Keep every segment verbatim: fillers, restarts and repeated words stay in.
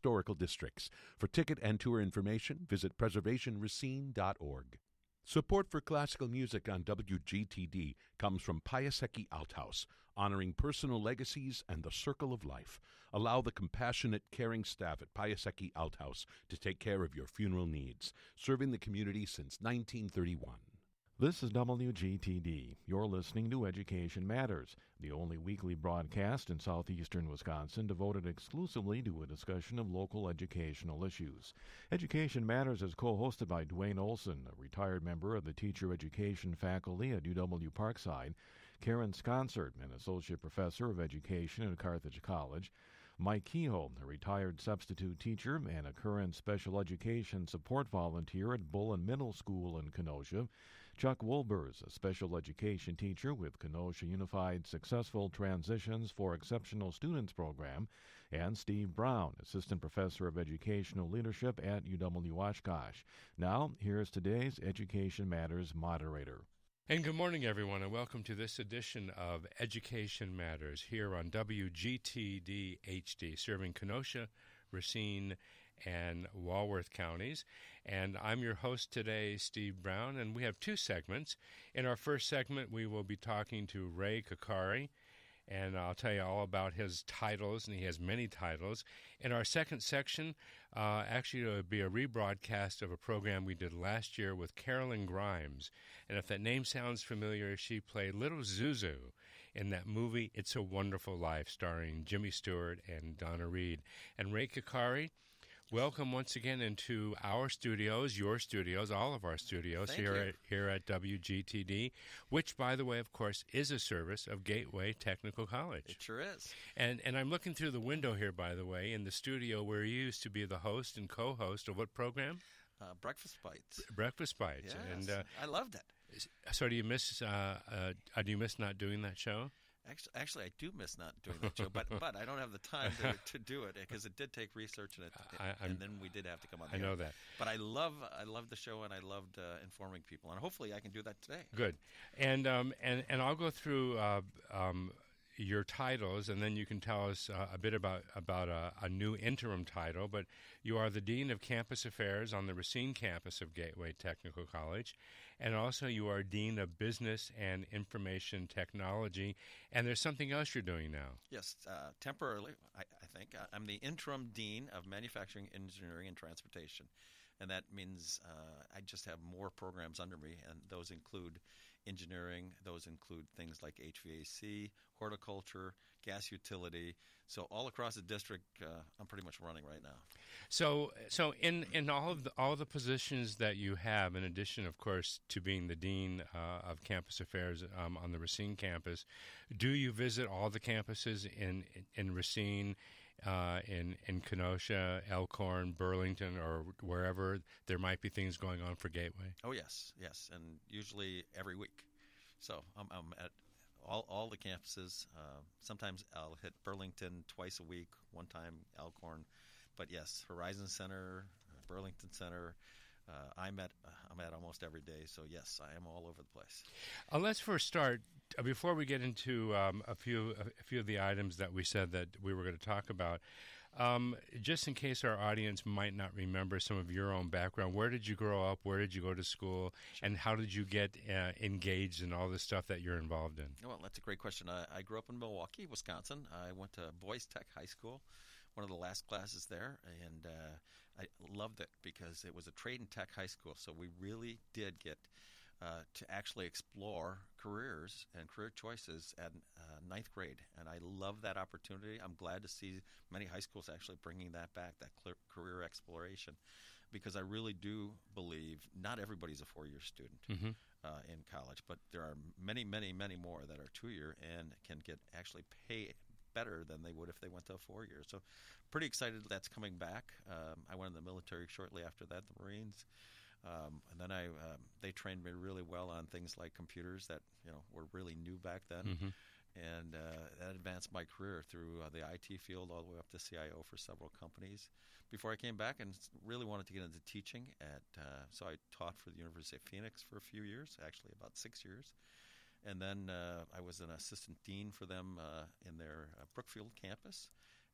historical districts. For ticket and tour information, visit preservation racine dot org. Support for classical music on W G T D comes from Piasecki Althaus, honoring personal legacies and the circle of life. Allow the compassionate, caring staff at Piasecki Althaus to take care of your funeral needs, serving the community since nineteen thirty-one. This is W G T D. You're listening to Education Matters, the only weekly broadcast in southeastern Wisconsin devoted exclusively to a discussion of local educational issues. Education Matters is co-hosted by Dwayne Olson, a retired member of the teacher education faculty at U W Parkside, Karen Sconsert, an associate professor of education at Carthage College, Mike Kehoe, a retired substitute teacher and a current special education support volunteer at Bullen Middle School in Kenosha, Chuck Wolbers, a special education teacher with Kenosha Unified Successful Transitions for Exceptional Students program, and Steve Brown, assistant professor of educational leadership at U W Oshkosh. Now, here's today's Education Matters moderator. And good morning, everyone, and welcome to this edition of Education Matters here on W G T D H D, serving Kenosha, Racine, and Walworth counties. And I'm your host today, Steve Brown, and we have two segments. In our first segment, we will be talking to Ray Kakari, and I'll tell you all about his titles, and he has many titles. In our second section, uh, actually it will be a rebroadcast of a program we did last year with Carolyn Grimes. And if that name sounds familiar, she played Little Zuzu in that movie It's a Wonderful Life, starring Jimmy Stewart and Donna Reed. And Ray Kakari, welcome once again into our studios, your studios, all of our studios Thank here you. at here at W G T D, which, by the way, of course, is a service of Gateway Technical College. It sure is. And and I'm looking through the window here, by the way, in the studio where you used to be the host and co-host of what program? Uh, Breakfast Bites. Breakfast Bites. Yes, And uh, I loved it. so do you miss uh, uh, do you miss not doing that show? Actually, actually, I do miss not doing that show, but but I don't have the time to, to do it because it did take research and it, I- and then we did have to come on. I the know air. that. But I love I love the show and I loved uh, informing people, and hopefully I can do that today. Good. And um, and and I'll go through uh, um, your titles, and then you can tell us uh, a bit about about a, a new interim title. But you are the Dean of Campus Affairs on the Racine campus of Gateway Technical College, and also you are Dean of Business and Information Technology. And there's something else you're doing now. Yes, uh, temporarily, I, I think. I'm the interim dean of Manufacturing, Engineering, and Transportation. And that means uh, I just have more programs under me, and those include engineering. Those include things like H V A C, horticulture, gas utility. So all across the district, uh, I'm pretty much running right now. So, so in, in all of the all the positions that you have, in addition, of course, to being the dean uh, of campus affairs um, on the Racine campus, do you visit all the campuses in in, in Racine, uh, in in Kenosha, Elkhorn, Burlington, or wherever there might be things going on for Gateway? Oh yes, yes, and usually every week. So I'm, I'm at all all the campuses. Uh, sometimes I'll hit Burlington twice a week. One time Elkhorn, but yes, Horizon Center, Burlington Center. Uh, I'm at I'm at almost every day. So yes, I am all over the place. Uh, let's first start uh, before we get into um, a few a few of the items that we said that we were going to talk about. Um, just in case our audience might not remember some of your own background, where did you grow up? Where did you go to school? And how did you get uh, engaged in all the stuff that you're involved in? Well, that's a great question. I, I grew up in Milwaukee, Wisconsin. I went to Boys Tech High School, one of the last classes there, and uh, I loved it because it was a trade and tech high school. So we really did get uh, to actually explore careers and career choices at uh, ninth grade, and I love that opportunity. I'm glad to see many high schools actually bringing that back, that clear career exploration, because I really do believe not everybody's a four-year student Mm-hmm. uh, in college, but there are many, many, many more that are two-year and can get actually pay better than they would if they went to a four-year. So pretty excited that's coming back. Um, I went in the military shortly after that, the Marines. Um, and then I um, they trained me really well on things like computers that you know were really new back then. Mm-hmm. And uh, that advanced my career through uh, the I T field all the way up to C I O for several companies before I came back and really wanted to get into teaching. At uh, So I taught for the University of Phoenix for a few years, actually about six years. And then uh, I was an assistant dean for them uh, in their uh, Brookfield campus.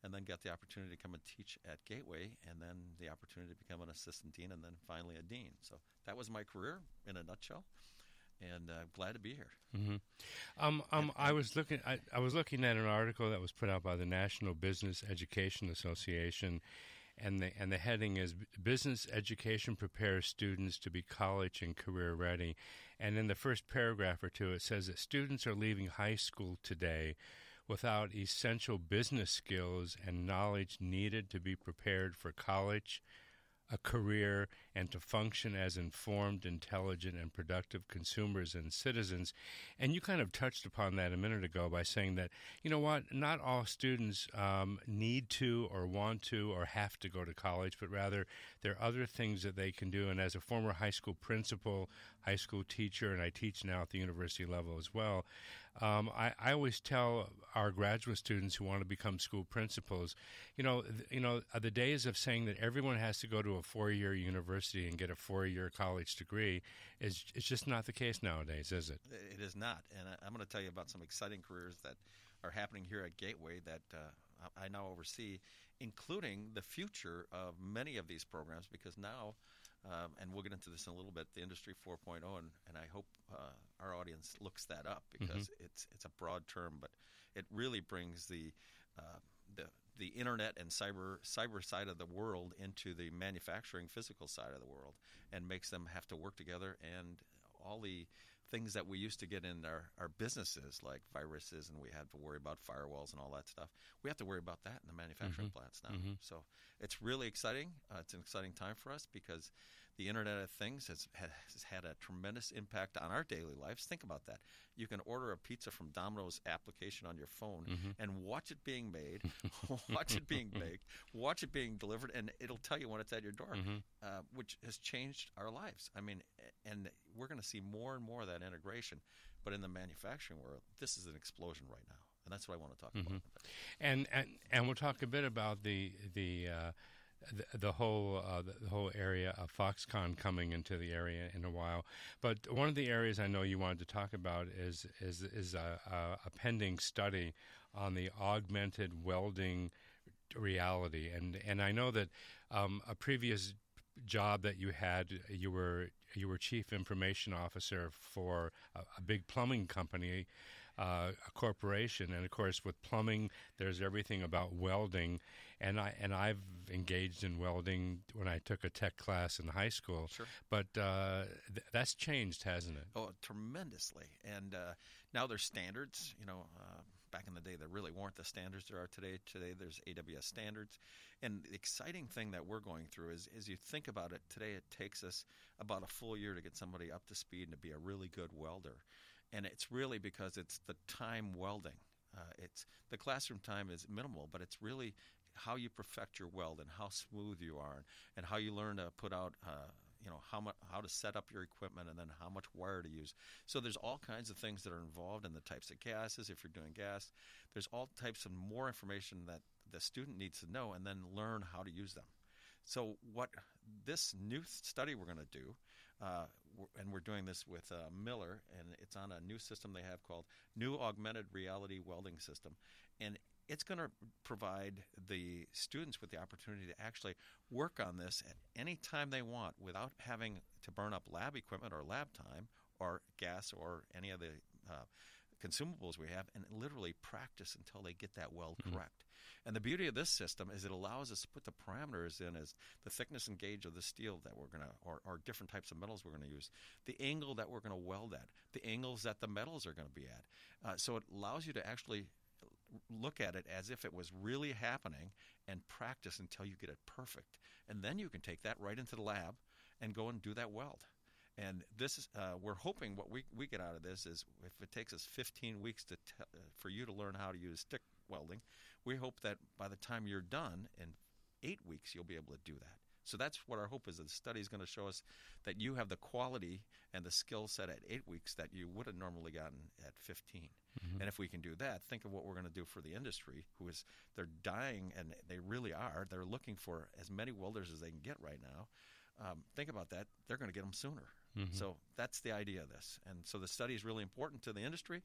and then got the opportunity to come and teach at Gateway, and then the opportunity to become an assistant dean, and then finally a dean. So that was my career in a nutshell, and uh, glad to be here. Mm-hmm. Um, um, I was looking. I, I was looking at an article that was put out by the National Business Education Association, and the and the heading is "Business Education Prepares Students to be College and Career Ready." And in the first paragraph or two, it says that students are leaving high school today without essential business skills and knowledge needed to be prepared for college, a career, and to function as informed, intelligent, and productive consumers and citizens. And you kind of touched upon that a minute ago by saying that, you know what, not all students um, need to or want to or have to go to college, but rather there are other things that they can do. And as a former high school principal, high school teacher, and I teach now at the university level as well, Um, I, I always tell our graduate students who want to become school principals, you know, th- you know, uh, the days of saying that everyone has to go to a four-year university and get a four-year college degree is it's just not the case nowadays, is it? It is not, and I, I'm going to tell you about some exciting careers that are happening here at Gateway that uh, I now oversee, including the future of many of these programs, because now, Um, and we'll get into this in a little bit, the Industry four point oh, and, and I hope uh, our audience looks that up because mm-hmm. it's it's a broad term, but it really brings the uh, the the internet and cyber cyber side of the world into the manufacturing physical side of the world, and makes them have to work together, and all the things that we used to get in our, our businesses, like viruses, and we had to worry about firewalls and all that stuff. We have to worry about that in the manufacturing mm-hmm. plants now. Mm-hmm. So it's really exciting. Uh, it's an exciting time for us because the Internet of Things has, has had a tremendous impact on our daily lives. Think about that. You can order a pizza from Domino's application on your phone mm-hmm. and watch it being made, watch it being baked, watch it being delivered, and it'll tell you when it's at your door, mm-hmm. uh, which has changed our lives. I mean, and we're going to see more and more of that integration. But in the manufacturing world, this is an explosion right now, and that's what I want to talk mm-hmm. about. And, and and we'll talk a bit about the the uh, the, the whole uh, the whole area of Foxconn coming into the area in a while. But one of the areas I know you wanted to talk about is is is a, a pending study on the augmented welding reality, and and I know that um, a previous job that you had, you were you were chief information officer for a, a big plumbing company, uh, a corporation, and of course with plumbing, there's everything about welding, and I and I've engaged in welding when I took a tech class in high school. Sure. But uh, th- that's changed, hasn't it? Oh, tremendously. And uh, now there's standards. You know, uh, back in the day, there really weren't the standards there are today. Today, there's A W S standards. And the exciting thing that we're going through is, as you think about it, today it takes us about a full year to get somebody up to speed and to be a really good welder. And it's really because it's the time welding. Uh, it's the classroom time is minimal, but it's really how you perfect your weld and how smooth you are, and, and how you learn to put out, uh, you know, how much, how to set up your equipment, and then how much wire to use. So there's all kinds of things that are involved in the types of gases. If you're doing gas, there's all types of more information that the student needs to know, and then learn how to use them. So what this new study we're going to do, uh, and we're doing this with uh, Miller, and it's on a new system they have called New Augmented Reality Welding System, and it's going to provide the students with the opportunity to actually work on this at any time they want without having to burn up lab equipment or lab time or gas or any of the uh, consumables we have, and literally practice until they get that weld mm-hmm. correct. And the beauty of this system is it allows us to put the parameters in as the thickness and gauge of the steel that we're going to, or, or different types of metals we're going to use, the angle that we're going to weld at, the angles that the metals are going to be at. Uh, so it allows you to actually look at it as if it was really happening and practice until you get it perfect. And then you can take that right into the lab and go and do that weld. And this is, uh, we're hoping what we, we get out of this is if it takes us fifteen weeks to te- uh, for you to learn how to use stick welding, we hope that by the time you're done in eight weeks, you'll be able to do that. So that's what our hope is. The study is going to show us that you have the quality and the skill set at eight weeks that you would have normally gotten at fifteen. Mm-hmm. And if we can do that, think of what we're going to do for the industry, who is, they're dying, and they really are. They're looking for as many welders as they can get right now. Um, think about that. They're going to get them sooner. Mm-hmm. So that's the idea of this. And so the study is really important to the industry,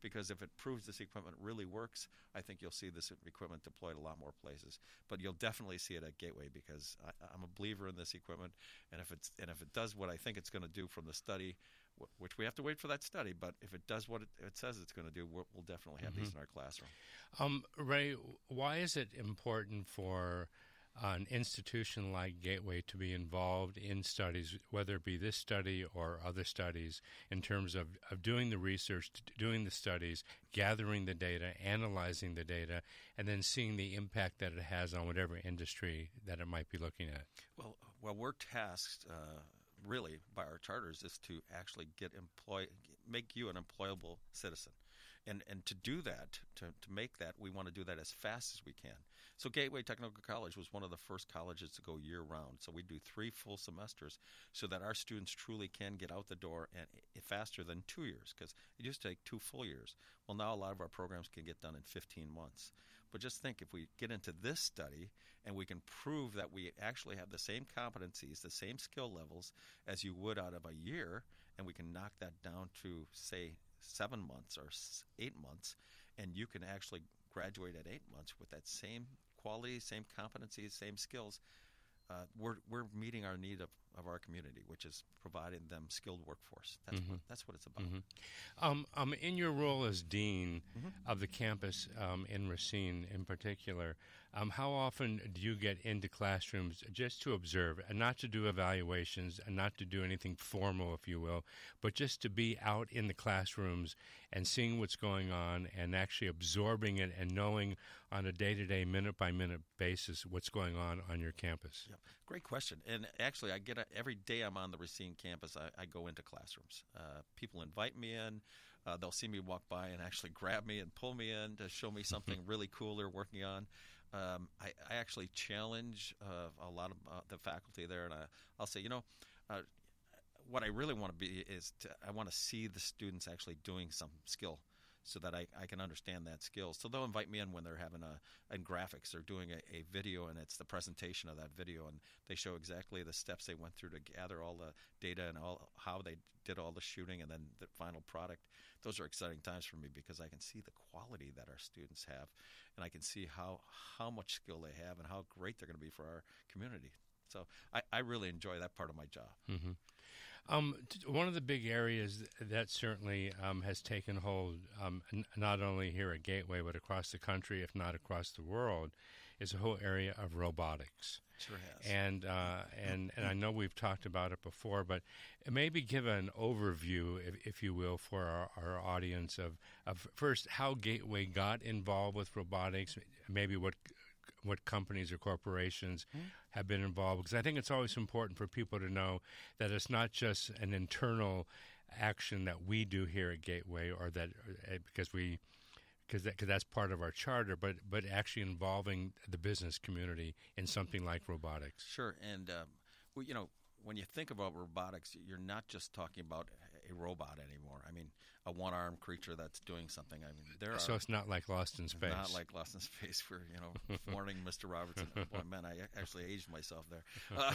because if it proves this equipment really works, I think you'll see this equipment deployed a lot more places. But you'll definitely see it at Gateway because I, I'm a believer in this equipment, and if it's and if it does what I think it's going to do from the study, wh- which we have to wait for that study, but if it does what it, it says it's going to do, we'll, we'll definitely have mm-hmm. these in our classroom. Um, Ray, why is it important for an institution like Gateway to be involved in studies, whether it be this study or other studies, in terms of, of doing the research, doing the studies, gathering the data, analyzing the data, and then seeing the impact that it has on whatever industry that it might be looking at? Well, well we're tasked, uh, really, by our charters is to actually get employ, make you an employable citizen. And and to do that, to, to make that, we want to do that as fast as we can. So Gateway Technical College was one of the first colleges to go year-round. So we do three full semesters so that our students truly can get out the door and faster than two years because it used to take two full years. Well, now a lot of our programs can get done in fifteen months. But just think, if we get into this study and we can prove that we actually have the same competencies, the same skill levels as you would out of a year, and we can knock that down to, say, seven months or eight months, and you can actually graduate at eight months with that same quality, same competencies, same skills, uh, we're we're meeting our need of, of our community, which is providing them skilled workforce. That's mm-hmm. what that's what it's about. Mm-hmm. Um, um, in your role as dean mm-hmm. of the campus um, in Racine, in particular, um, how often do you get into classrooms just to observe, and not to do evaluations, and not to do anything formal, if you will, but just to be out in the classrooms and seeing what's going on, and actually absorbing it and knowing on a day-to-day, minute-by-minute basis what's going on on your campus? Yeah. Great question. And actually, I get a, every day I'm on the Racine campus, I, I go into classrooms. Uh, people invite me in. Uh, they'll see me walk by and actually grab me and pull me in to show me something really cool they're working on. Um, I, I actually challenge uh, a lot of uh, the faculty there, and I, I'll say, you know, uh, what I really want to be is to, I want to see the students actually doing some skill so that I, I can understand that skill. So they'll invite me in when they're having a in graphics. They're doing a, a video, and it's the presentation of that video, and they show exactly the steps they went through to gather all the data and all how they did all the shooting and then the final product. Those are exciting times for me because I can see the quality that our students have, and I can see how, how much skill they have and how great they're going to be for our community. So I, I really enjoy that part of my job. Mm-hmm. Um, t- one of the big areas that certainly um, has taken hold, um, n- not only here at Gateway, but across the country, if not across the world, is the whole area of robotics. Sure has. And, uh, and, and I know we've talked about it before, but maybe give an overview, if, if you will, for our, our audience of, of first how Gateway got involved with robotics, maybe what what companies or corporations mm-hmm. have been involved, because I think it's always important for people to know that it's not just an internal action that we do here at Gateway, or that uh, because we because that, cause that's part of our charter, but but actually involving the business community in something like robotics. Sure, and um, well, you know, when you think about robotics, you're not just talking about a robot anymore. I mean, a one-armed creature that's doing something. I mean, there so are, it's not like Lost in Space. Not like Lost in Space. For you know, warning Mister Robertson. Boy, man, I actually aged myself there. Uh,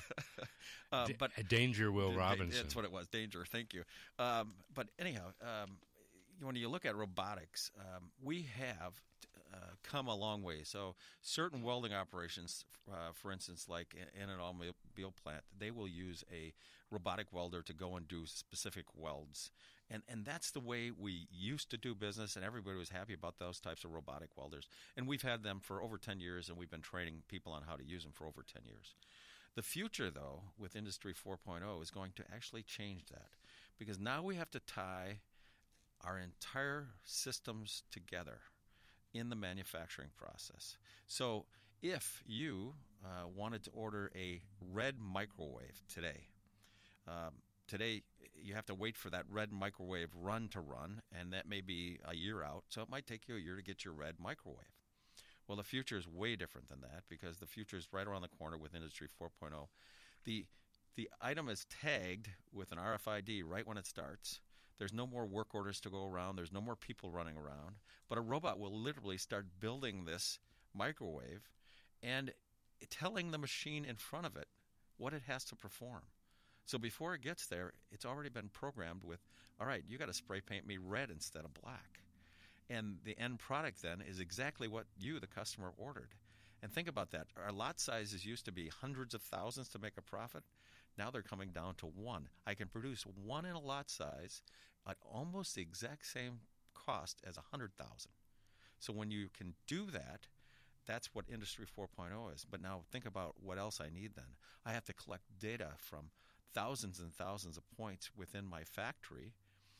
uh, D- but Danger, Will d- Robinson. That's what it was. Danger. Thank you. Um, but anyhow, um, when you look at robotics, um, we have uh, come a long way. So certain welding operations, uh, for instance, like in an automobile plant, they will use a robotic welder to go and do specific welds. And and that's the way we used to do business, and everybody was happy about those types of robotic welders. And we've had them for over ten years, and we've been training people on how to use them for over ten years. The future, though, with Industry four point oh is going to actually change that, because now we have to tie our entire systems together in the manufacturing process. So if you uh, wanted to order a red microwave today, um, today you have to wait for that red microwave run to run, and that may be a year out, so it might take you a year to get your red microwave. Well, the future is way different than that, because the future is right around the corner with Industry four point oh. The, the item is tagged with an R F I D right when it starts. There's no more work orders to go around. There's no more people running around. But a robot will literally start building this microwave and telling the machine in front of it what it has to perform. So before it gets there, it's already been programmed with, all right, you got to spray paint me red instead of black. And the end product then is exactly what you, the customer, ordered. And think about that. Our lot sizes used to be hundreds of thousands to make a profit. Now they're coming down to one. I can produce one in a lot size at almost the exact same cost as one hundred thousand. So when you can do that, that's what Industry four point oh is. But now think about what else I need then. I have to collect data from thousands and thousands of points within my factory.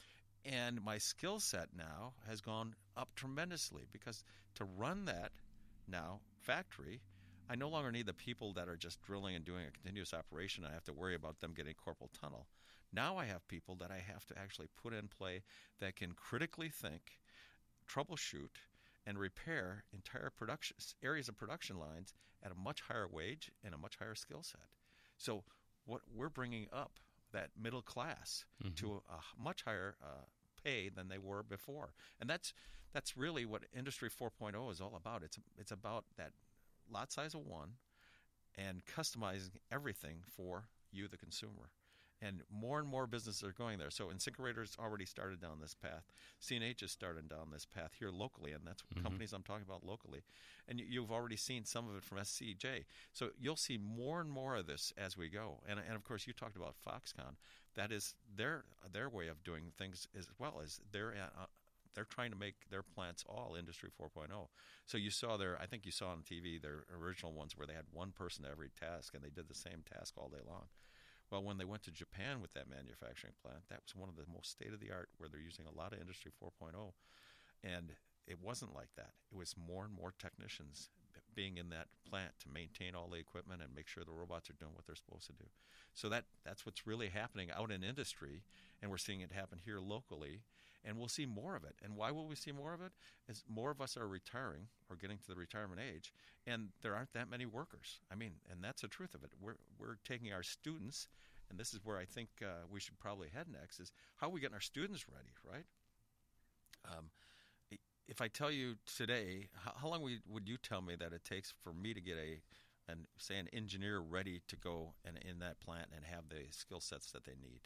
And my skill set now has gone up tremendously because to run that now factory, I no longer need the people that are just drilling and doing a continuous operation. I have to worry about them getting carpal tunnel. Now I have people that I have to actually put in play that can critically think, troubleshoot, and repair entire production areas of production lines at a much higher wage and a much higher skill set. So what we're bringing up that middle class mm-hmm. to a, a much higher uh, pay than they were before, and that's that's really what Industry four point oh is all about. It's it's about that lot size of one and customizing everything for you, the consumer. And more and more businesses are going there. So InSinkErator's already started down this path. C and H has started down this path here locally, and that's mm-hmm. companies I'm talking about locally. And you, you've already seen some of it from S C J. So you'll see more and more of this as we go. And, and of course, you talked about Foxconn. That is their their way of doing things as well. As they're uh, they're trying to make their plants all Industry four point oh. So you saw their, I think you saw on T V their original ones where they had one person to every task, and they did the same task all day long. Well, when they went to Japan with that manufacturing plant, that was one of the most state-of-the-art where they're using a lot of Industry four point oh. And it wasn't like that. It was more and more technicians being in that plant to maintain all the equipment and make sure the robots are doing what they're supposed to do. So that that's what's really happening out in industry, and we're seeing it happen here locally, and we'll see more of it. And why will we see more of it? Is more of us are retiring or getting to the retirement age, and there aren't that many workers. I mean, and that's the truth of it. We're we're taking our students, and this is where I think uh, we should probably head next, is how are we getting our students ready, right? Um, if I tell you today, how, how long would, would you tell me that it takes for me to get a, an, say, an engineer ready to go and in that plant and have the skill sets that they need?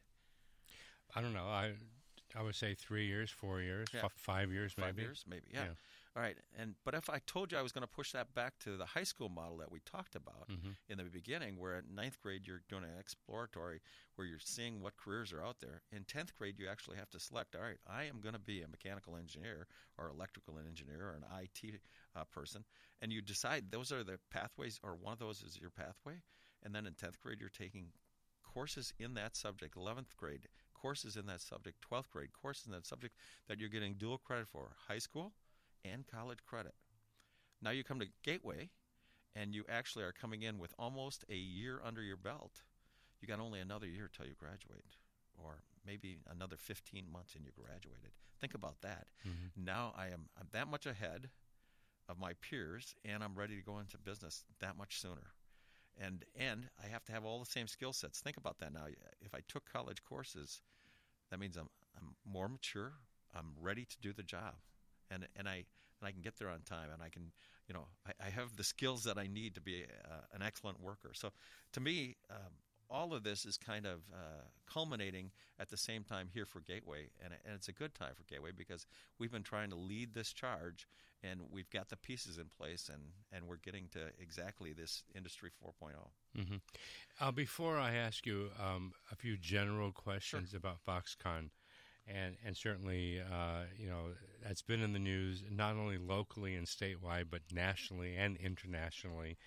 I don't know. I I would say three years, four years, yeah. f- five years, maybe. Five years, maybe. Yeah. yeah. All right. And but if I told you I was going to push that back to the high school model that we talked about mm-hmm. in the beginning, where at ninth grade you're doing an exploratory, where you're seeing what careers are out there. In tenth grade, you actually have to select. All right, I am going to be a mechanical engineer or electrical engineer or an I T uh, person, and you decide those are the pathways, or one of those is your pathway. And then in tenth grade, you're taking courses in that subject. eleventh grade, courses in that subject. twelfth grade, courses in that subject that you're getting dual credit for, high school and college credit. Now you come to Gateway, and you actually are coming in with almost a year under your belt. You got only another year till you graduate, or maybe another fifteen months and you graduated. Think about that. Mm-hmm. Now I am I'm that much ahead of my peers, and I'm ready to go into business that much sooner. And and I have to have all the same skill sets. Think about that now. If I took college courses, that means I'm I'm more mature. I'm ready to do the job, and and I and I can get there on time, and I can, you know, I, I have the skills that I need to be uh, an excellent worker. So, to me, um, all of this is kind of uh, culminating at the same time here for Gateway, and and it's a good time for Gateway because we've been trying to lead this charge, and we've got the pieces in place, and, and we're getting to exactly this Industry four point oh. Mm-hmm. Uh, before I ask you um, a few general questions Sure. about Foxconn, and and certainly uh, you know that's been in the news not only locally and statewide, but nationally and internationally.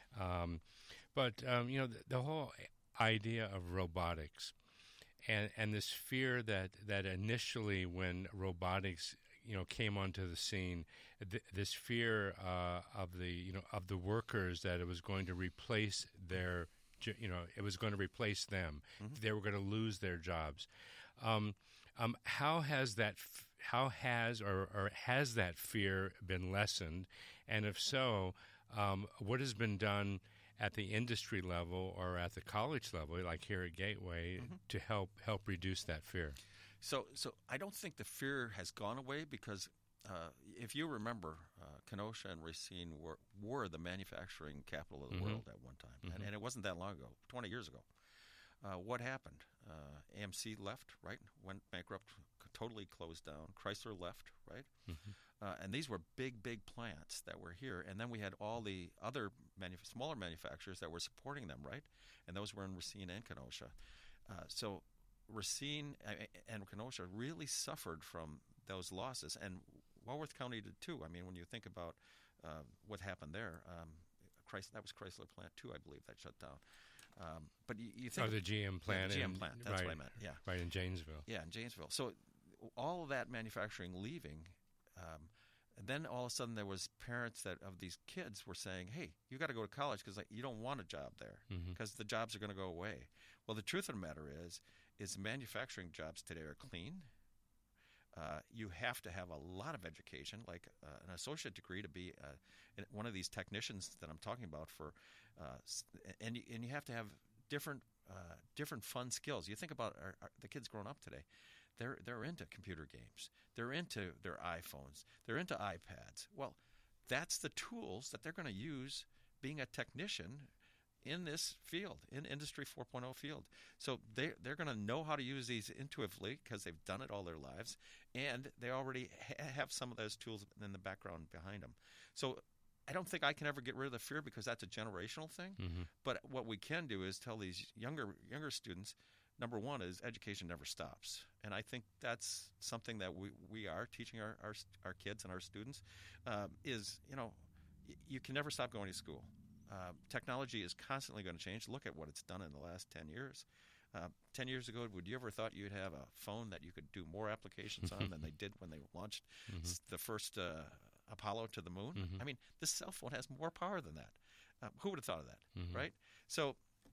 Um, but um, you know the, the whole idea of robotics, and and this fear that that initially when robotics you know came onto the scene, th- this fear uh, of the you know of the workers, that it was going to replace their you know it was going to replace them. Mm-hmm. They were going to lose their jobs. Um, um, how has that f- how has or, or has that fear been lessened? And if so, um, what has been done at the industry level or at the college level, like here at Gateway, mm-hmm. to help help reduce that fear? So, so I don't think the fear has gone away because uh, if you remember, uh, Kenosha and Racine were, were the manufacturing capital of the mm-hmm. world at one time, mm-hmm. and, and it wasn't that long ago, twenty years ago. uh, what happened? Uh, A M C left, right? Went bankrupt, c- totally closed down. Chrysler left, right? Mm-hmm. Uh, and these were big, big plants that were here. And then we had all the other manuf- smaller manufacturers that were supporting them, right? And those were in Racine and Kenosha. Uh, so Racine and Kenosha really suffered from those losses. And Walworth County did too. I mean, when you think about uh, what happened there, um, Chrysler, that was Chrysler plant too, I believe, that shut down. Um, but you, you think Oh, the G M plant. yeah, the G M in, plant. That's right, what I meant. Yeah, right in Janesville. yeah, in Janesville. So all of that manufacturing leaving, um, and then all of a sudden there was parents that of these kids were saying, "Hey, you got to go to college because like, you don't want a job there because Mm-hmm. the jobs are going to go away." Well, the truth of the matter is, is manufacturing jobs today are clean. Uh, you have to have a lot of education, like uh, an associate degree, to be uh, one of these technicians that I'm talking about. For, uh, and you, and you have to have different uh, different fun skills. You think about our, our, the kids growing up today; they're they're into computer games, they're into their iPhones, they're into iPads. Well, that's the tools that they're going to use being a technician in this field, in Industry four point oh field. So they, they're going to know how to use these intuitively because they've done it all their lives, and they already ha- have some of those tools in the background behind them. So I don't think I can ever get rid of the fear because that's a generational thing. Mm-hmm. But what we can do is tell these younger younger students, number one is education never stops. And I think that's something that we, we are teaching our, our, our kids and our students uh, is, you know, y- you can never stop going to school. Uh, technology is constantly going to change. Look at what it's done in the last ten years. Uh, ten years ago, would you ever thought you'd have a phone that you could do more applications on than they did when they launched Mm-hmm. s- the first uh, Apollo to the moon? Mhm. I mean, this cell phone has more power than that. Uh, who would have thought of that, Mhm. right? So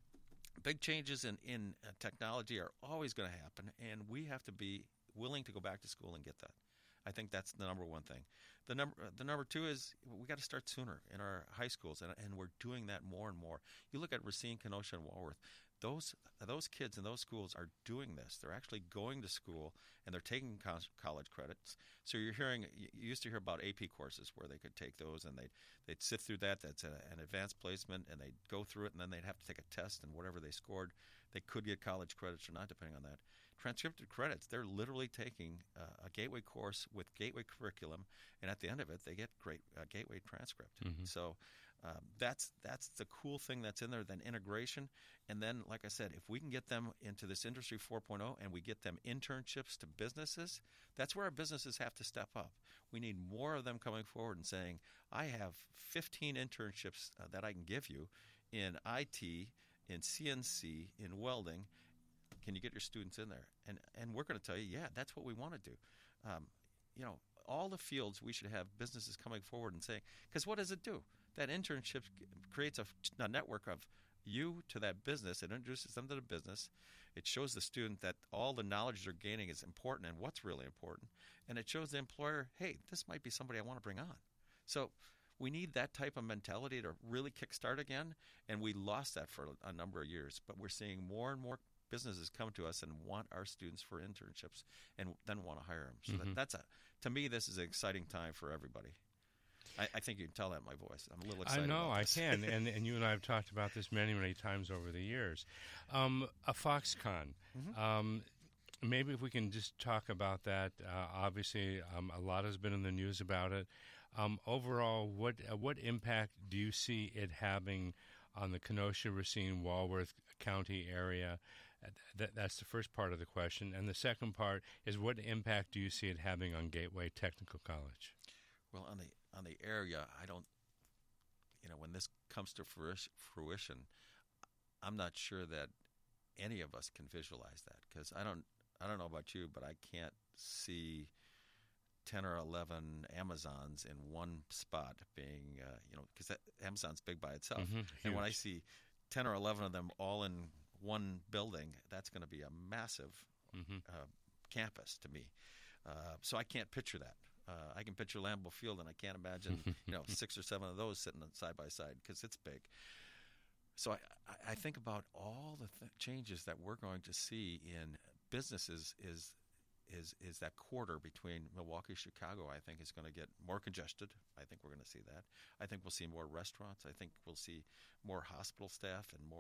big changes in, in uh, technology are always going to happen, and we have to be willing to go back to school and get that. I think that's the number one thing. The number uh, the number two is we got to start sooner in our high schools, and, and we're doing that more and more. You look at Racine, Kenosha, and Walworth. Those those kids in those schools are doing this. They're actually going to school and they're taking co- college credits. So you're hearing you used to hear about A P courses where they could take those and they'd they'd sit through that. That's a, an advanced placement, and they'd go through it, and then they'd have to take a test, and whatever they scored, they could get college credits or not, depending on that. Transcripted credits, they're literally taking uh, a gateway course with gateway curriculum, and at the end of it, they get great uh, gateway transcript. Mhm. So um, that's that's the cool thing that's in there. Then integration, and then like I said, if we can get them into this Industry four point oh and we get them internships to businesses, that's where our businesses have to step up. We need more of them coming forward and saying, I have fifteen internships uh, that I can give you in I T, in C N C, in welding. Can you get your students in there? And and we're going to tell you, yeah, that's what we want to do. Um, you know, all the fields we should have businesses coming forward and saying, because what does it do? That internship creates a, a network of you to that business. It introduces them to the business. It shows the student that all the knowledge they're gaining is important and what's really important. And it shows the employer, hey, this might be somebody I want to bring on. So we need that type of mentality to really kickstart again. And we lost that for a number of years. But we're seeing more and more businesses come to us and want our students for internships and then want to hire them. So Mm-hmm. that, that's a, to me, this is an exciting time for everybody. I, I think you can tell that in my voice. I'm a little excited I know, about I this. can. and, and you and I have talked about this many, many times over the years. Um, a Foxconn. Mhm. Um, maybe if we can just talk about that. Uh, obviously, um, a lot has been in the news about it. Um, overall, what uh, what impact do you see it having on the Kenosha, Racine, Walworth County area? Uh, That, that's the first part of the question. And the second part is, what impact do you see it having on Gateway Technical College? Well, on the on the area, I don't, you know, when this comes to fruition, fruition I'm not sure that any of us can visualize that because I don't, I don't know about you, but I can't see ten or eleven Amazons in one spot being, uh, you know, because Amazon's big by itself. Mhm, and when I huge. see ten or eleven of them all in one building, that's going to be a massive Mhm. uh, campus to me. Uh, so I can't picture that. Uh, I can picture Lambeau Field, and I can't imagine, you know, six or seven of those sitting side by side because it's big. So I, I- I think about all the th- changes that we're going to see in businesses. Is is is that quarter between Milwaukee, Chicago? I think is going to get more congested. I think we're going to see that. I think we'll see more restaurants. I think we'll see more hospital staff and more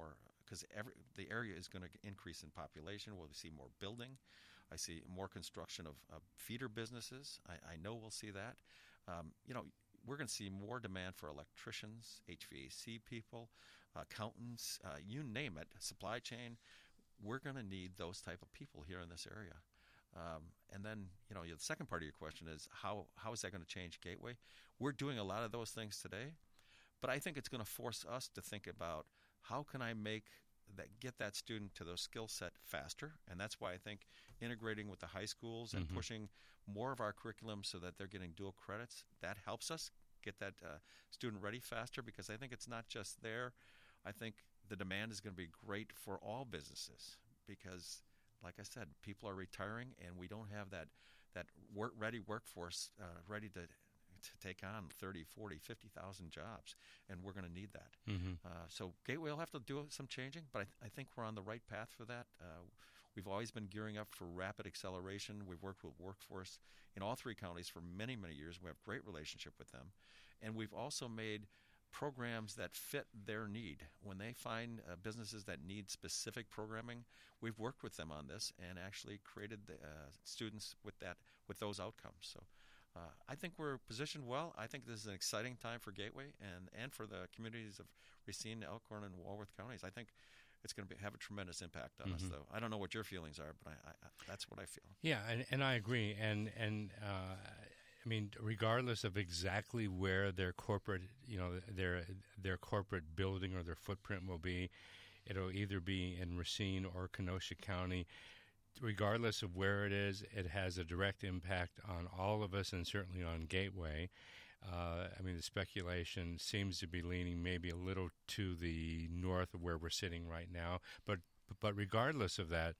because every the area is going to increase in population. We'll see more building. I see more construction of, of feeder businesses. I, I know we'll see that. Um, you know, we're going to see more demand for electricians, H V A C people, accountants, uh, you name it, supply chain. We're going to need those type of people here in this area. Um, and then, you know, the second part of your question is how how is that going to change Gateway? We're doing a lot of those things today, but I think it's going to force us to think about how can I make that get that student to those skill set faster, and that's why I think integrating with the high schools and Mm-hmm. pushing more of our curriculum so that they're getting dual credits, that helps us get that uh, student ready faster, because I think it's not just there. I think the demand is going to be great for all businesses because, like I said, people are retiring and we don't have that that work ready workforce uh, ready to to take on thirty, forty, fifty thousand jobs, and we're going to need that. Mm-hmm. Uh, so Gateway will have to do some changing, but I, th- I think we're on the right path for that. Uh, we've always been gearing up for rapid acceleration. We've worked with workforce in all three counties for many, many years. We have a great relationship with them. And we've also made programs that fit their need. When they find uh, businesses that need specific programming, we've worked with them on this and actually created the, uh, students with that with those outcomes. So uh, I think we're positioned well. I think this is an exciting time for Gateway and, and for the communities of Racine, Elkhorn, and Walworth counties. I think it's going to have a tremendous impact on Mm-hmm. us, though. I don't know what your feelings are, but I, I, I, that's what I feel. Yeah, and, and I agree. And and uh, I mean, regardless of exactly where their corporate, you know, their their corporate building or their footprint will be, it'll either be in Racine or Kenosha County. Regardless of where it is, it has a direct impact on all of us and certainly on Gateway. Uh, I mean, the speculation seems to be leaning maybe a little to the north of where we're sitting right now. But but regardless of that,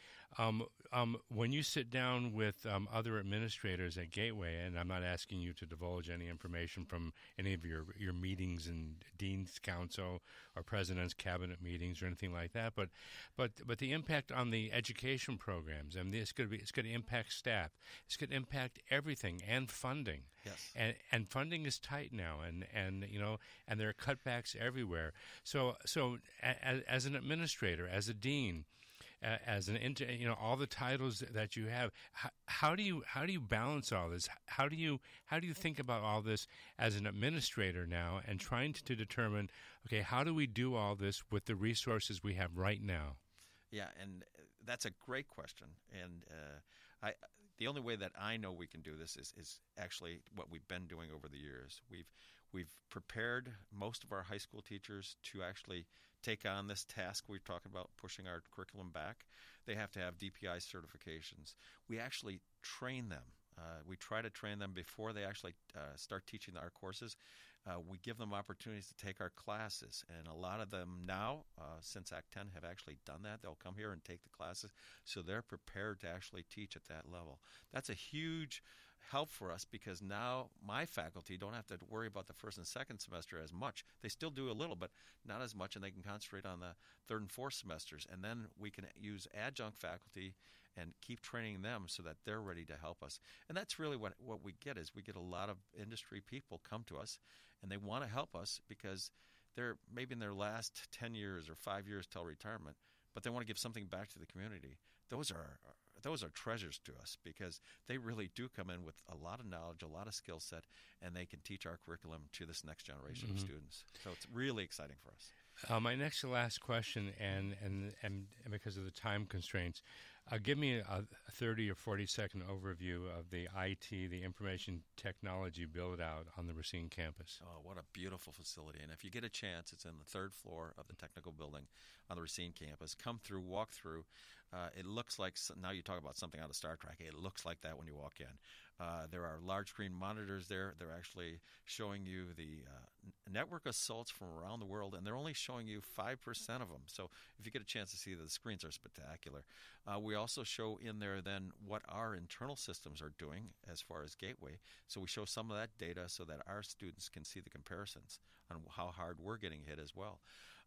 um, um, when you sit down with um, other administrators at Gateway, and I'm not asking you to divulge any information from any of your, your meetings in Dean's Council or President's Cabinet meetings or anything like that, but but but the impact on the education programs, I mean, it's going to be it's going to impact staff, it's going to impact everything and funding. Yes. And and funding is tight now, and, and you know, and there are cutbacks everywhere. So so as, as an administrator, as a dean, uh, as an inter, you know, all the titles that you have, how, how do you how do you balance all this? How do you how do you think about all this as an administrator now, and trying to, to determine, okay, how do we do all this with the resources we have right now? Yeah, and that's a great question. And uh, I, the only way that I know we can do this is, is actually what we've been doing over the years. We've we've prepared most of our high school teachers to actually take on this task we're talking about, pushing our curriculum back. They have to have D P I certifications. We actually train them. Uh, we try to train them before they actually uh, start teaching our courses. Uh, we give them opportunities to take our classes, and a lot of them now, uh, since Act ten, have actually done that. They'll come here and take the classes, so they're prepared to actually teach at that level. That's a huge help for us because now my faculty don't have to worry about the first and second semester as much. They still do a little, but not as much, and they can concentrate on the third and fourth semesters. And then we can use adjunct faculty and keep training them so that they're ready to help us. And that's really what, what we get is we get a lot of industry people come to us, and they want to help us because they're maybe in their last ten years or five years till retirement, but they want to give something back to the community. Those are those are treasures to us because they really do come in with a lot of knowledge, a lot of skill set, and they can teach our curriculum to this next generation Mm-hmm. of students. So it's really exciting for us. Uh, my next to last question, and, and, and because of the time constraints, uh, give me a, a thirty or forty second overview of the I T, the information technology build out on the Racine campus. Oh, what a beautiful facility. And if you get a chance, it's in the third floor of the technical building on the Racine campus. Come through, walk through. Uh, it looks like, now you talk about something out of Star Trek, it looks like that when you walk in. Uh, there are large screen monitors there. They're actually showing you the uh, n- network assaults from around the world, and they're only showing you five percent of them. So if you get a chance to see that, the screens are spectacular. Uh, we also show in there then what our internal systems are doing as far as Gateway. So we show some of that data so that our students can see the comparisons on how hard we're getting hit as well.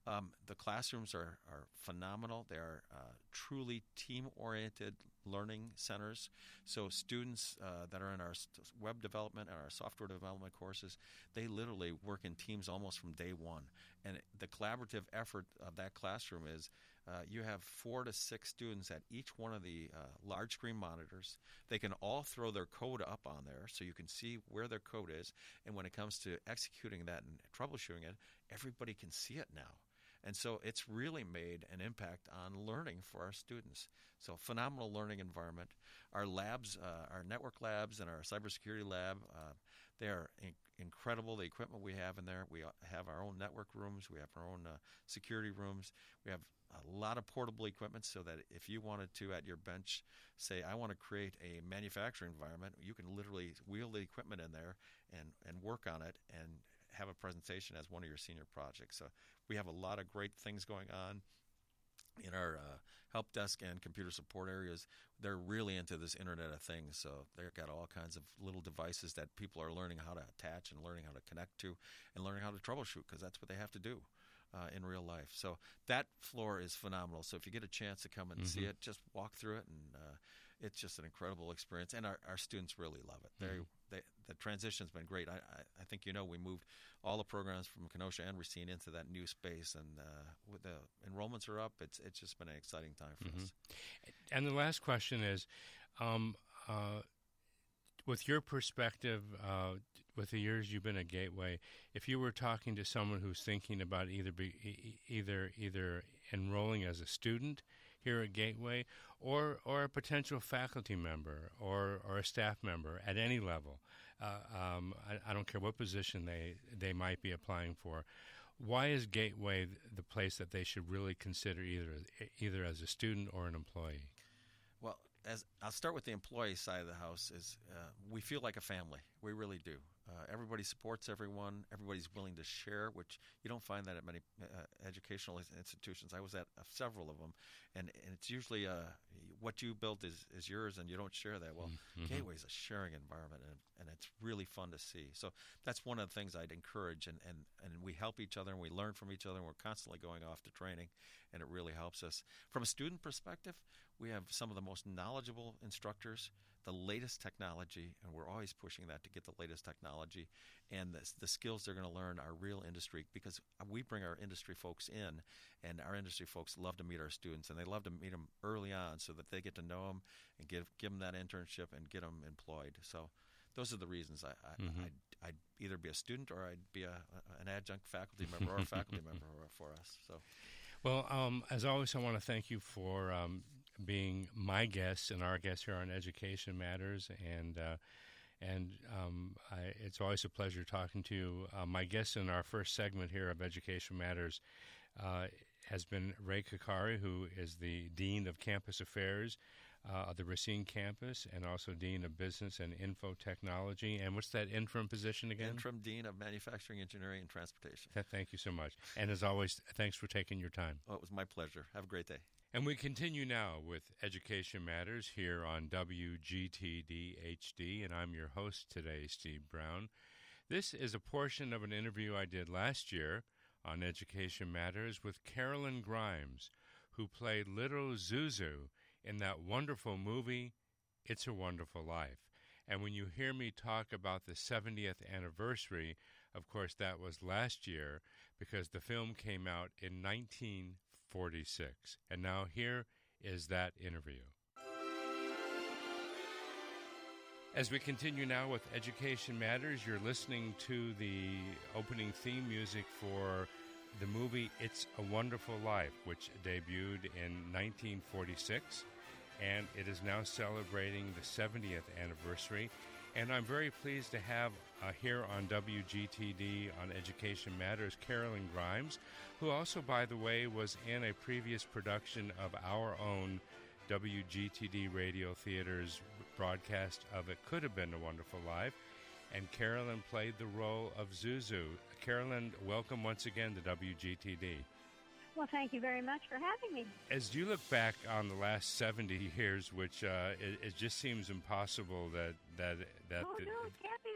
Um, the classrooms are, are phenomenal. They are uh, truly team-oriented learning centers. So students uh, that are in our st- web development and our software development courses, they literally work in teams almost from day one. And the collaborative effort of that classroom is uh, you have four to six students at each one of the uh, large screen monitors. They can all throw their code up on there so you can see where their code is. And when it comes to executing that and troubleshooting it, everybody can see it now. And so it's really made an impact on learning for our students. So phenomenal learning environment. Our labs, uh, our network labs and our cybersecurity lab, uh, they are in- incredible, the equipment we have in there. We have our own network rooms. We have our own uh, security rooms. We have a lot of portable equipment so that if you wanted to at your bench say, I want to create a manufacturing environment, you can literally wheel the equipment in there and, and work on it and have a presentation as one of your senior projects. So we have a lot of great things going on in our uh, help desk and computer support areas. They're really into this Internet of Things, so they've got all kinds of little devices that people are learning how to attach and learning how to connect to and learning how to troubleshoot, because that's what they have to do uh, in real life. So that floor is phenomenal. So if you get a chance to come and mm-hmm. see it, just walk through it, and uh, it's just an incredible experience, and our, our students really love it. Mm-hmm. They, the transition's been great. I, I, I think you know we moved all the programs from Kenosha and Racine into that new space, and uh, with the enrollments are up. It's it's just been an exciting time for mm-hmm. us. And the last question is, um, uh, with your perspective, uh, with the years you've been at Gateway, if you were talking to someone who's thinking about either be, either either enrolling as a student here at Gateway, or or a potential faculty member or, or a staff member at any level, uh, um, I, I don't care what position they, they might be applying for, why is Gateway the place that they should really consider either either as a student or an employee? Well, as I'll start with the employee side of the house, is uh, we feel like a family. We really do. Uh, everybody supports everyone. Everybody's willing to share, which you don't find that at many uh, educational institutions. I was at uh, several of them, and, and it's usually uh, what you built is, is yours, and you don't share that. Well, mm-hmm. Gateway's a sharing environment, and, and it's really fun to see. So that's one of the things I'd encourage, and, and, and we help each other, and we learn from each other, and we're constantly going off to training, and it really helps us. From a student perspective, we have some of the most knowledgeable instructors, the latest technology, and we're always pushing that to get the latest technology. And the, the skills they're going to learn are real industry, because we bring our industry folks in, and our industry folks love to meet our students, and they love to meet them early on so that they get to know them and give give them that internship and get them employed. So those are the reasons I, I, mm-hmm. I'd, I'd either be a student or I'd be a, an adjunct faculty member or a faculty member for us. So, well, um, as always, I want to thank you for um, being my guest and our guest here on Education Matters, and uh, and um, I, it's always a pleasure talking to you. Uh, my guest in our first segment here of Education Matters uh, has been Ray Kakari, who is the Dean of Campus Affairs uh, of the Racine campus, and also Dean of Business and Info Technology. And what's that interim position again? Interim Dean of Manufacturing, Engineering, and Transportation. Thank you so much. And as always, thanks for taking your time. Oh, it was my pleasure. Have a great day. And we continue now with Education Matters here on W G T D H D, and I'm your host today, Steve Brown. This is a portion of an interview I did last year on Education Matters with Carolyn Grimes, who played little Zuzu in that wonderful movie, It's a Wonderful Life. And when you hear me talk about the seventieth anniversary, of course, that was last year, because the film came out in nineteen forty-six. And now here is that interview. As we continue now with Education Matters, you're listening to the opening theme music for the movie It's a Wonderful Life, which debuted in nineteen forty-six, and it is now celebrating the seventieth anniversary. And I'm very pleased to have uh, here on W G T D on Education Matters, Carolyn Grimes, who also, by the way, was in a previous production of our own W G T D Radio Theater's broadcast of It Could Have Been a Wonderful Life. And Carolyn played the role of Zuzu. Carolyn, welcome once again to W G T D. Well, thank you very much for having me. As you look back on the last seventy years, which uh, it, it just seems impossible that that that. Oh the, no, it can't be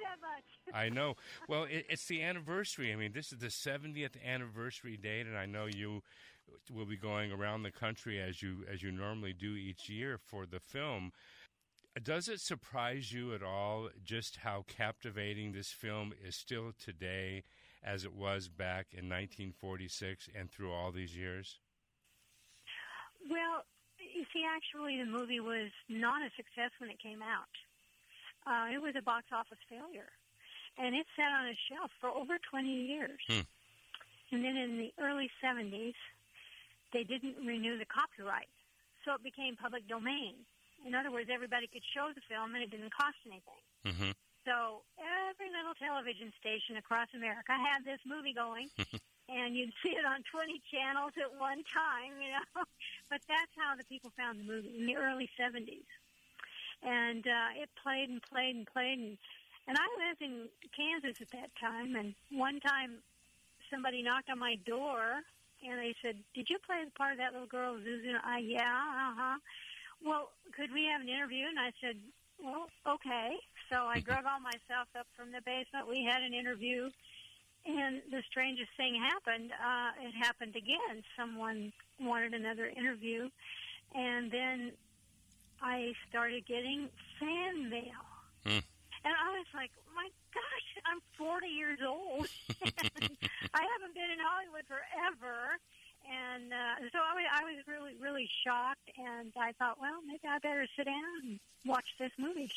that much. I know. Well, it, it's the anniversary. I mean, this is the seventieth anniversary date, and I know you will be going around the country as you as you normally do each year for the film. Does it surprise you at all just how captivating this film is still today as it was back in nineteen forty-six and through all these years? Well, you see, actually, the movie was not a success when it came out. Uh, it was a box office failure, and it sat on a shelf for over twenty years. Hmm. And then in the early seventies, they didn't renew the copyright, so it became public domain. In other words, everybody could show the film, and it didn't cost anything. Mm-hmm. So every little television station across America had this movie going, and you'd see it on twenty channels at one time, you know. But that's how the people found the movie in the early seventies. And uh, it played and played and played. And, and I lived in Kansas at that time, and one time somebody knocked on my door, and they said, "Did you play the part of that little girl, Zuzu?" I, yeah, uh-huh. Well, could we have an interview? And I said, well, okay. So I drug all myself up from the basement. We had an interview, and the strangest thing happened. Uh, it happened again. Someone wanted another interview, and then I started getting fan mail. Hmm. And I was like, my gosh, I'm forty years old. I haven't been in Hollywood forever. And uh, so I was, I was really, really shocked, and I thought, well, maybe I better sit down and watch this movie.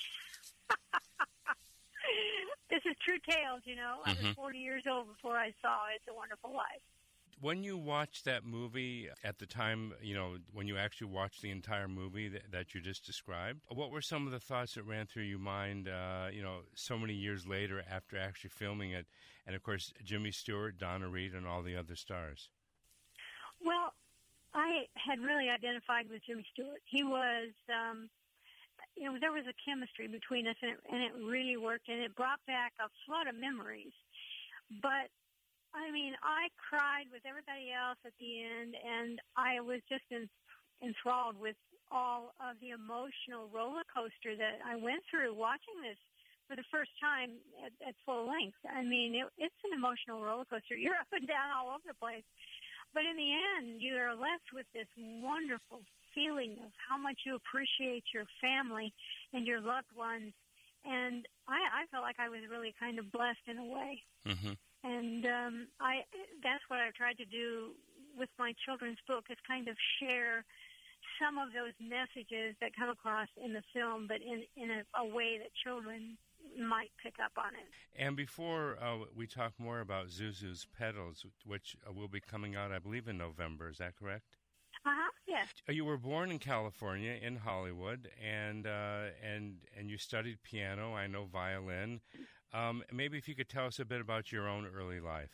This is true tales, you know. I was Mm-hmm. forty years old before I saw It's a Wonderful Life. When you watched that movie at the time, you know, when you actually watched the entire movie that, that you just described, what were some of the thoughts that ran through your mind, uh, you know, so many years later after actually filming it? And, of course, Jimmy Stewart, Donna Reed, and all the other stars. Well, I had really identified with Jimmy Stewart. He was, um, you know, there was a chemistry between us, and it, and it really worked, and it brought back a flood of memories. But, I mean, I cried with everybody else at the end, and I was just en- enthralled with all of the emotional roller coaster that I went through watching this for the first time at, at full length. I mean, it, it's an emotional roller coaster. You're up and down all over the place. But in the end, you are left with this wonderful feeling of how much you appreciate your family and your loved ones. And I, I felt like I was really kind of blessed in a way. Mm-hmm. And um, I that's what I've tried to do with my children's book, is kind of share some of those messages that come across in the film, but in, in a, a way that children might pick up on it. And before uh, we talk more about Zuzu's Petals, which uh, will be coming out, I believe, in November, is that correct? Uh-huh, yes. You were born in California, in Hollywood, and uh, and and you studied piano, I know violin. Um, maybe if you could tell us a bit about your own early life.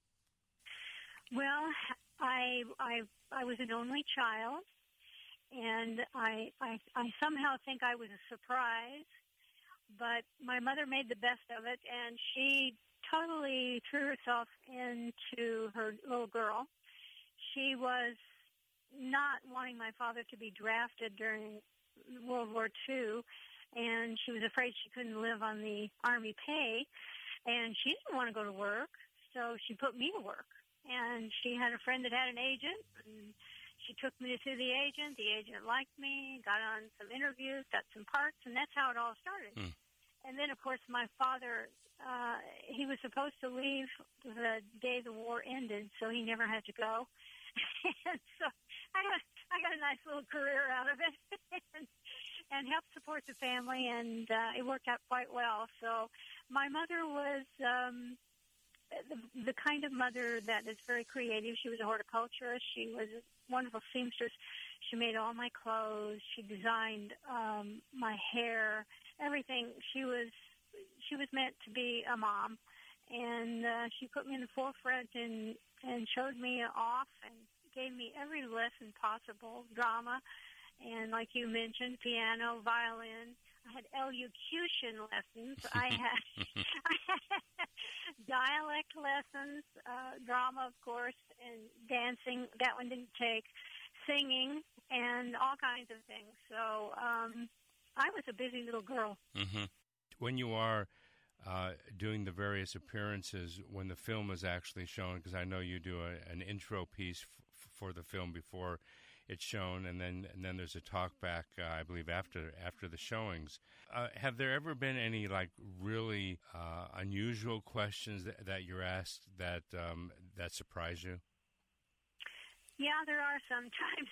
Well, I I I was an only child, and I I, I somehow think I was a surprise. But my mother made the best of it, and she totally threw herself into her little girl. She was not wanting my father to be drafted during World War Two, and she was afraid she couldn't live on the Army pay, and she didn't want to go to work, so she put me to work. And she had a friend that had an agent, and she took me to see the agent. The agent liked me, got on some interviews, got some parts, and that's how it all started. Mm. And then, of course, my father, uh, he was supposed to leave the day the war ended, so he never had to go. And so I got, I got a nice little career out of it and, and helped support the family, and uh, it worked out quite well. So my mother was um, the, the kind of mother that is very creative. She was a horticulturist. She was a wonderful seamstress. She made all my clothes. She designed um, my hair, everything. She was she was meant to be a mom, and uh, she put me in the forefront and and showed me off and gave me every lesson possible, drama, and like you mentioned, piano, violin. I had elocution lessons. I had, I had dialect lessons, uh, drama, of course, and dancing. That one didn't take. Singing and all kinds of things. So um, I was a busy little girl. Mm-hmm. When you are uh, doing the various appearances when the film is actually shown? Because I know you do a, an intro piece f- for the film before it's shown, and then and then there's a talk back, uh, I believe, after after the showings. Uh, have there ever been any like really uh, unusual questions that, that you're asked that um, that surprise you? Yeah, there are sometimes.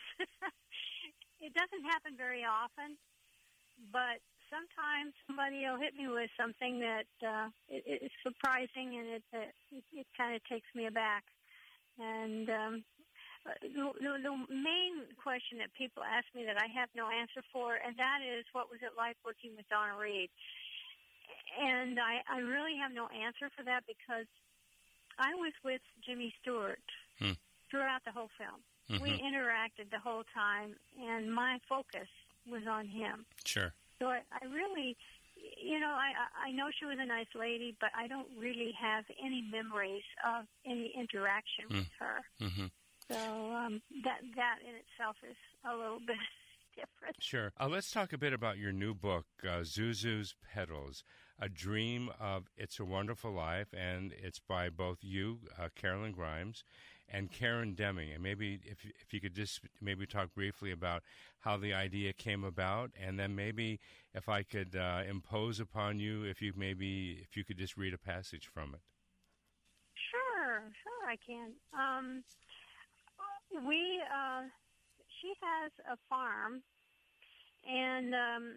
It doesn't happen very often, but sometimes somebody will hit me with something that uh, it, it's surprising, and it it, it kind of takes me aback. And um, the, the, the main question that people ask me that I have no answer for, and that is, what was it like working with Donna Reed? And I, I really have no answer for that, because I was with Jimmy Stewart hmm. throughout the whole film. Mm-hmm. We interacted the whole time, and my focus was on him. Sure. So I, I really, you know, I, I know she was a nice lady, but I don't really have any memories of any interaction mm. with her. Mm-hmm. So um, that that in itself is a little bit different. Sure. Uh, let's talk a bit about your new book, uh, Zuzu's Petals, A Dream of It's a Wonderful Life, and it's by both you, uh, Carolyn Grimes, and Karen Deming. And maybe if if you could just maybe talk briefly about how the idea came about, and then maybe if I could uh, impose upon you, if you maybe if you could just read a passage from it. Sure, sure, I can. Um, we uh, she has a farm, and um,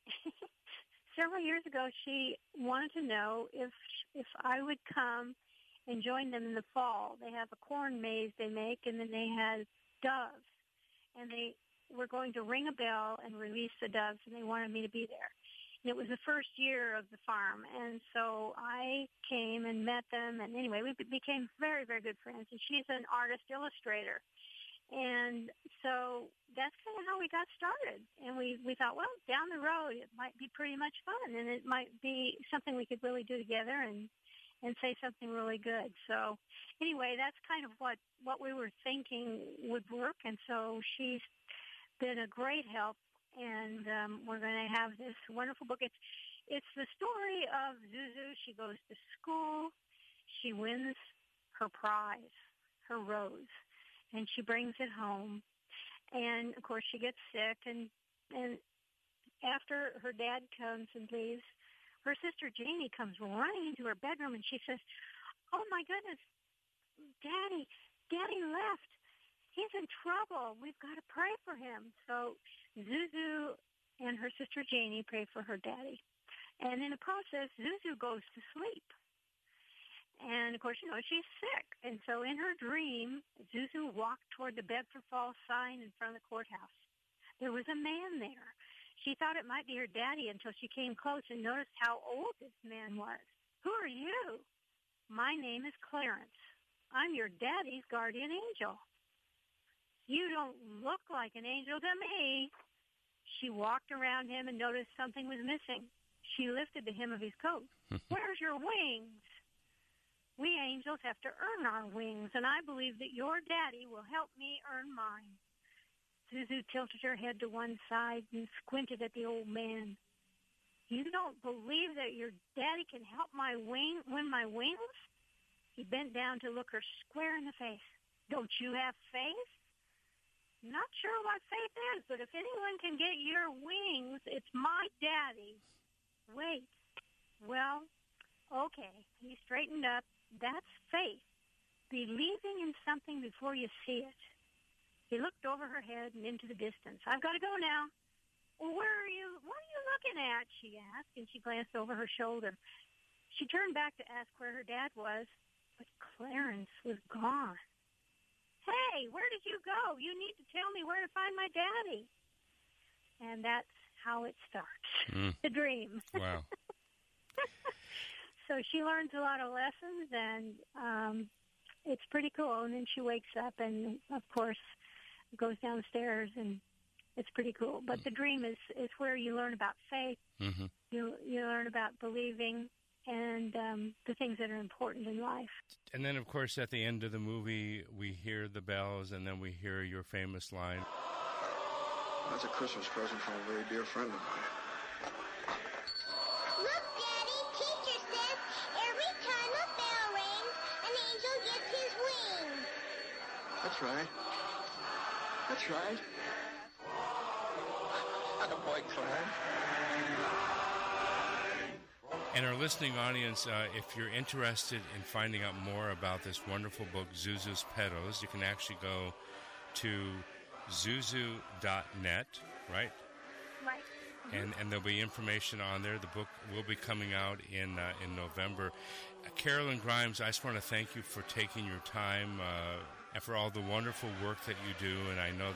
several years ago she wanted to know if if I would come and join them in the fall. They have a corn maze they make, and then they had doves. And they were going to ring a bell and release the doves, and they wanted me to be there. And it was the first year of the farm. And so I came and met them. And anyway, we became very, very good friends. And she's an artist illustrator. And so that's kind of how we got started. And we, we thought, well, down the road, it might be pretty much fun, and it might be something we could really do together and and say something really good. So anyway, that's kind of what, what we were thinking would work. And so she's been a great help, and um, we're going to have this wonderful book. It's, it's the story of Zuzu. She goes to school. She wins her prize, her rose, and she brings it home. And, of course, she gets sick. And, and after her dad comes and leaves, her sister Janie comes running into her bedroom, and she says, "Oh, my goodness, Daddy, Daddy left. He's in trouble. We've got to pray for him." So Zuzu and her sister Janie pray for her daddy. And in the process, Zuzu goes to sleep. And, of course, you know, she's sick. And so in her dream, Zuzu walked toward the Bedford Falls sign in front of the courthouse. There was a man there. She thought it might be her daddy until she came close and noticed how old this man was. "Who are you?" "My name is Clarence. I'm your daddy's guardian angel." "You don't look like an angel to me." She walked around him and noticed something was missing. She lifted the hem of his coat. "Where's your wings?" "We angels have to earn our wings, and I believe that your daddy will help me earn mine." Zuzu tilted her head to one side and squinted at the old man. "You don't believe that your daddy can help my wing win my wings?" He bent down to look her square in the face. "Don't you have faith?" "Not sure what faith is, but if anyone can get your wings, it's my daddy." "Wait. Well, okay." He straightened up. "That's faith. Believing in something before you see it." He looked over her head and into the distance. "I've got to go now." "Well, where are you? What are you looking at?" she asked, and she glanced over her shoulder. She turned back to ask where her dad was, but Clarence was gone. "Hey, where did you go? You need to tell me where to find my daddy." And that's how it starts, mm. the dream. Wow. So she learns a lot of lessons, and um, it's pretty cool. And then she wakes up and, of course, goes downstairs, and it's pretty cool. But the dream is, is where you learn about faith, mm-hmm. you you learn about believing, and um, the things that are important in life. And then, of course, at the end of the movie, we hear the bells, and then we hear your famous line. "That's a Christmas present from a very dear friend of mine." Look, Daddy, teacher says That's right. That's right. Attaboy, Clyde. And our listening audience, uh, if you're interested in finding out more about this wonderful book, Zuzu's Pedos, you can actually go to zuzu dot net, right? Right. And and there'll be information on there. The book will be coming out in uh, in November. Uh, Carolyn Grimes, I just want to thank you for taking your time uh, and for all the wonderful work that you do. And I know